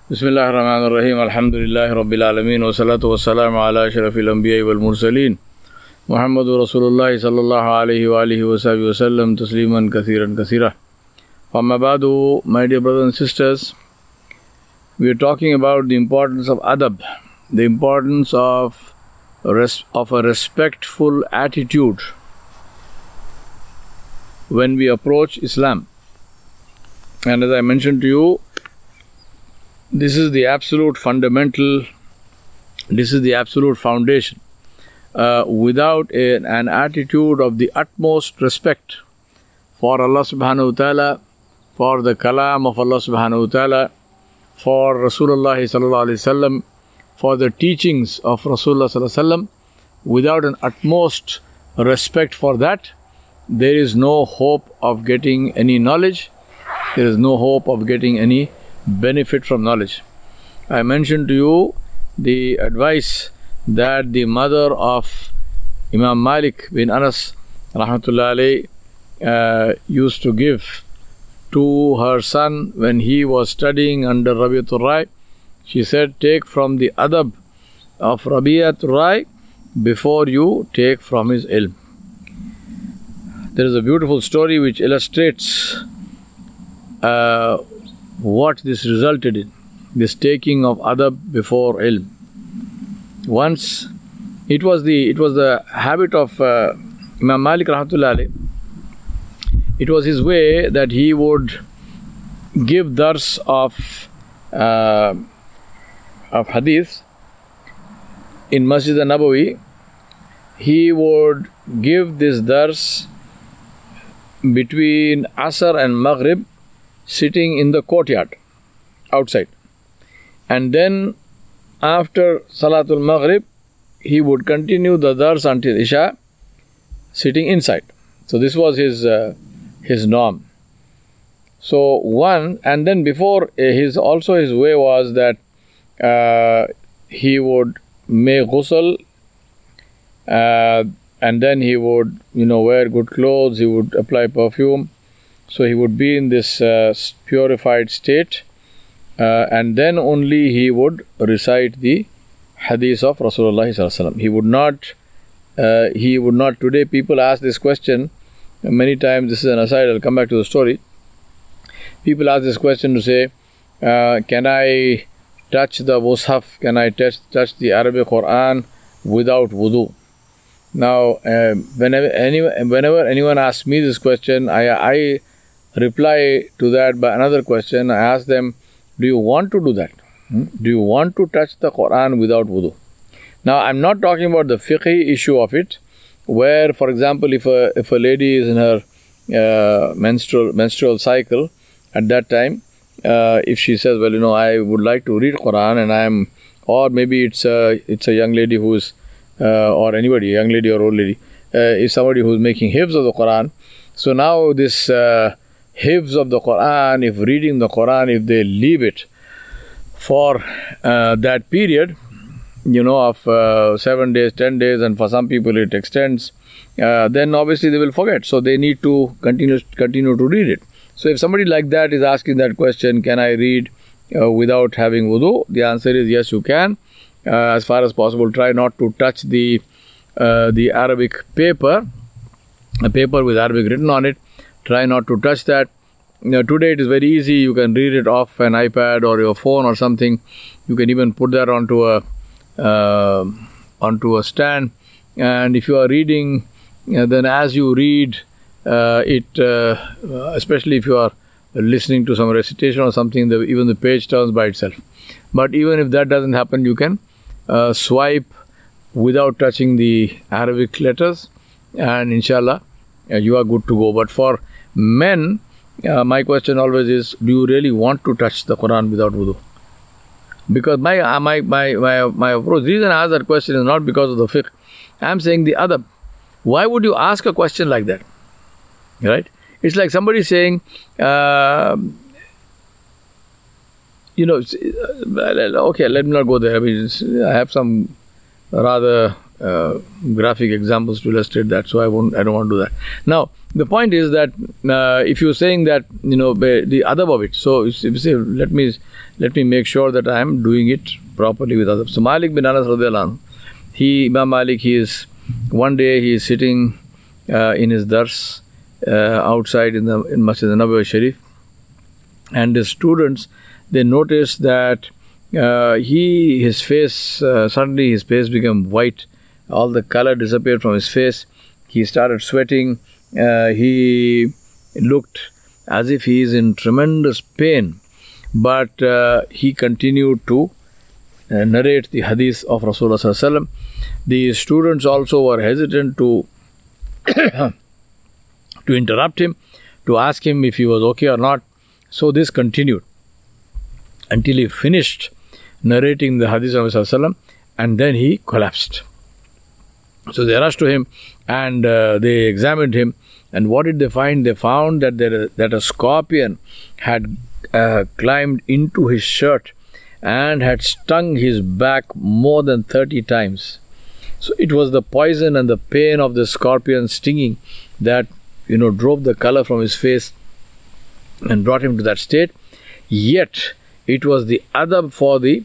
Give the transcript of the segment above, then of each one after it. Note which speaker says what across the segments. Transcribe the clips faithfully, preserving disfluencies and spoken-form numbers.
Speaker 1: Bismillahir Rahmanir Rahim. Alhamdulillahi Rabbil Alameen. Wa salatu wa salamu ala ashrafil anbiya wal mursaleen. Muhammadur Rasulullah sallallahu alayhi wa alihi wa sahbihi wa sallam. Tasliman kathiran kathira. Amma ba'du, my dear brothers and sisters, we are talking about the importance of adab, the importance of, res- of a respectful attitude when we approach Islam. And as I mentioned to you, this is the absolute fundamental, this is the absolute foundation. Uh, without a, an attitude of the utmost respect for Allah subhanahu wa ta'ala, for the kalam of Allah subhanahu wa ta'ala, for Rasulullah sallallahu alayhi wa sallam, for the teachings of Rasulullah sallallahu alayhi wa sallam, without an utmost respect for that, there is no hope of getting any knowledge, there is no hope of getting any benefit from knowledge. I mentioned to you the advice that the mother of Imam Malik bin Anas rahmatullahi alayhi uh, used to give to her son when he was studying under Rabi'atul Rai. She said, take from the adab of Rabi'atul Rai before you take from his ilm. There is a beautiful story which illustrates uh, what this resulted in, this taking of adab before ilm. Once, it was the it was the habit of uh, Imam Malik rahmatullahi alayhi. It was his way that he would give dars of uh, of hadith in Masjid al-Nabawi. He would give this dars between Asr and Maghrib, sitting in the courtyard outside, and then after Salatul Maghrib he would continue the dars until Isha, sitting inside. So this was his uh, his norm. So one, and then before his also his way was that uh, he would make ghusl, uh, and then he would you know wear good clothes, he would apply perfume. So he would be in this uh, purified state, uh, and then only he would recite the hadith of Rasulullah sallallahu alaihi wasallam. He would not, uh, he would not. Today people ask this question many times. This is an aside. I'll come back to the story. People ask this question to say, uh, "Can I touch the mushaf? Can I touch touch the Arabic Quran without wudu?" Now, uh, whenever anyone whenever anyone asks me this question, I I reply to that by another question. I ask them, do you want to do that? Hmm? Do you want to touch the Quran without wudu? Now, I'm not talking about the fiqhi issue of it, where, for example, if a if a lady is in her uh, menstrual menstrual cycle at that time, uh, if she says, well, you know, I would like to read Quran, and I am, or maybe it's a it's a young lady who is, uh, or anybody, young lady or old lady, uh, is somebody who is making hifz of the Quran. So now this uh, hifz of the Quran, if reading the Quran, if they leave it for uh, that period, you know, of uh, seven days, ten days, and for some people it extends, uh, then obviously they will forget. So they need to continue continue to read it. So if somebody like that is asking that question, can I read uh, without having wudu? The answer is yes, you can. Uh, as far as possible, try not to touch the uh, the Arabic paper, a paper with Arabic written on it. Try not to touch that. You know, today it is very easy. You can read it off an iPad or your phone or something. You can even put that onto a uh, onto a stand. And if you are reading, uh, then as you read uh, it, uh, especially if you are listening to some recitation or something, the, even the page turns by itself. But even if that doesn't happen, you can uh, swipe without touching the Arabic letters, and inshallah, uh, you are good to go. But for men, uh, my question always is, do you really want to touch the Quran without wudu? Because my uh, my my my my approach, the reason I ask that question is not because of the fiqh. I am saying the adab. Why would you ask a question like that? Right? It's like somebody saying, uh, you know, okay, let me not go there. I mean, I have some rather uh, graphic examples to illustrate that, so I won't. I don't want to do that. Now, the point is that uh, if you're saying that, you know, the adab of it, so if you say, let me let me make sure that I am doing it properly with adab. So Malik bin Anas radhiyallahu anhu, he Imam Malik, he is one day he is sitting uh, in his dars uh, outside in the in Masjid Nabawi Sharif, and the students, they notice that uh, he his face uh, suddenly his face became white, all the color disappeared from his face. He started sweating. Uh, he looked as if he is in tremendous pain, but uh, he continued to uh, narrate the hadith of Rasulullah sallallahu alaihi wasallam. The students also were hesitant to to interrupt him, to ask him if he was okay or not. So this continued until he finished narrating the hadith of Rasulullah sallallahu alaihi wasallam, and then he collapsed. So they rushed to him and uh, they examined him, and what did they find? They found that there, that a scorpion had uh, climbed into his shirt and had stung his back more than thirty times. So it was the poison and the pain of the scorpion stinging that, you know, drove the color from his face and brought him to that state. Yet it was the adab for the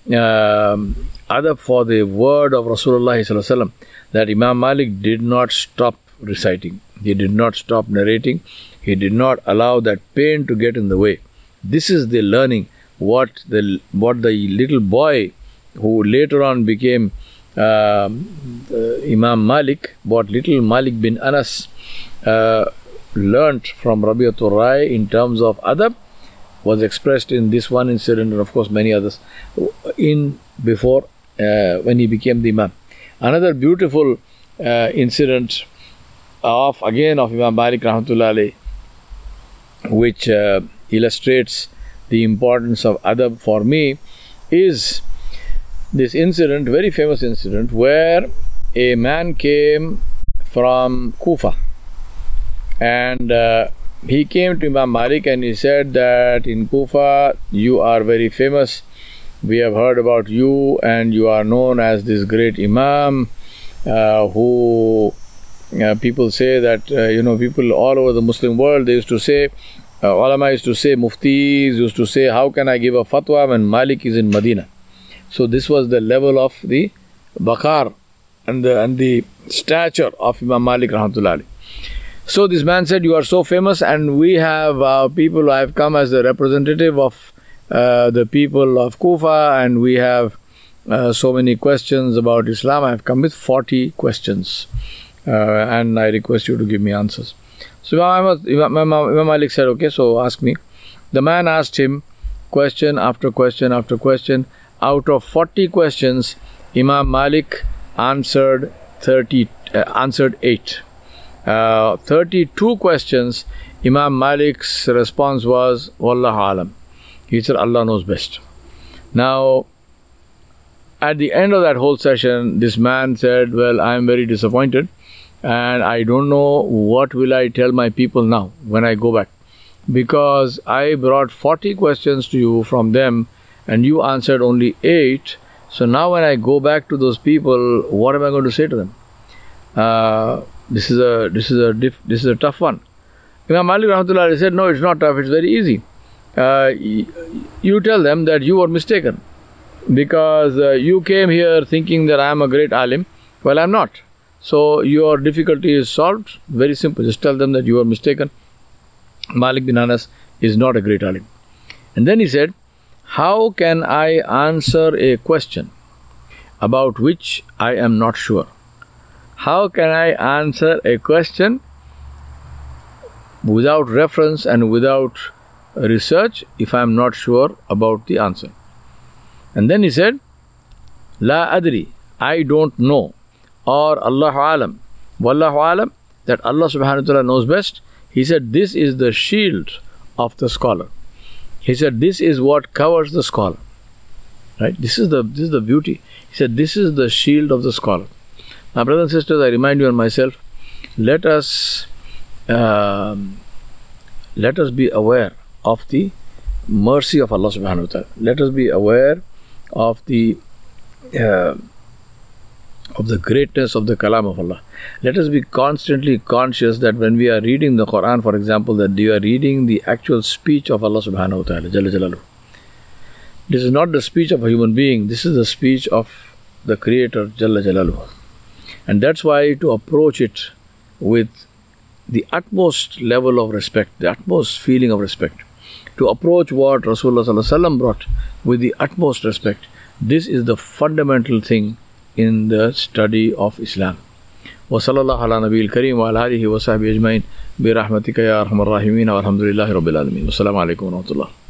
Speaker 1: um, adab for the word of Rasulullah sallallahu alaihi wasallam that Imam Malik did not stop reciting. He did not stop narrating. He did not allow that pain to get in the way. This is the learning what the what the little boy who later on became uh, uh, Imam Malik, what little Malik bin Anas uh, learnt from Rabi'atul Rai in terms of adab was expressed in this one incident, and of course many others in before uh, when he became the Imam. Another beautiful uh, incident of again of Imam Malik rahmatullahi alayhi, which uh, illustrates the importance of adab for me, is this incident, very famous incident, where a man came from Kufa and uh, he came to Imam Malik and he said that in Kufa you are very famous. We have heard about you and you are known as this great Imam uh, who uh, people say that, uh, you know, people all over the Muslim world, they used to say, uh, ulama used to say, muftis used to say, how can I give a fatwa when Malik is in Medina? So this was the level of the bakar and the, and the stature of Imam Malik rahmatullahi. So this man said, you are so famous and we have uh, people who have come as the representative of uh, the people of Kufa, and we have uh, so many questions about Islam. I have come with forty questions uh, and I request you to give me answers. So Imam, Imam, Imam Malik said, okay, so ask me. The man asked him question after question after question. Out of forty questions, Imam Malik answered thirty, uh, answered eight. Uh, thirty-two questions, Imam Malik's response was, Wallahu alam. He said, Allah knows best. Now, at the end of that whole session, this man said, well, I am very disappointed and I don't know what will I tell my people now when I go back. Because I brought forty questions to you from them and you answered only eight. So now when I go back to those people, what am I going to say to them? Uh, this is a this is a diff, this is a tough one. Imam Malik rahmatullah said, no, it's not tough, it's very easy. Uh, you tell them that you were mistaken because uh, you came here thinking that I am a great alim. Well, I am not. So your difficulty is solved. Very simple. Just tell them that you are mistaken. Malik bin Anas is not a great alim. And then he said, how can I answer a question about which I am not sure? How can I answer a question without reference and without research if I am not sure about the answer? And then he said, La adri, I don't know, or Allahu alam, Wallahu alam, that Allah subhanahu wa ta'ala knows best. He said, this is the shield of the scholar. He said, this is what covers the scholar. Right? This is the this is the beauty. He said, this is the shield of the scholar. Now, brothers and sisters, I remind you and myself, let us um, let us be aware of the mercy of Allah subhanahu wa ta'ala. Let us be aware of the uh, of the greatness of the kalam of Allah. Let us be constantly conscious that when we are reading the Quran, for example, that we are reading the actual speech of Allah subhanahu wa ta'ala, Jalla Jalaluhu. This is not the speech of a human being, this is the speech of the Creator, Jalla Jalaluhu. And that's why to approach it with the utmost level of respect, the utmost feeling of respect, to approach what Rasulullah sallallahu alaihi wasallam brought with the utmost respect, this is the fundamental thing in the study of Islam. Wa sallallahu ala nabiyil kareem wa ala alihi wa sahbihi ajmain bi rahmatika ya arhamar rahimin wa alhamdulillahi rabbil alamin. Wassalamu alaikum wa rahmatullah.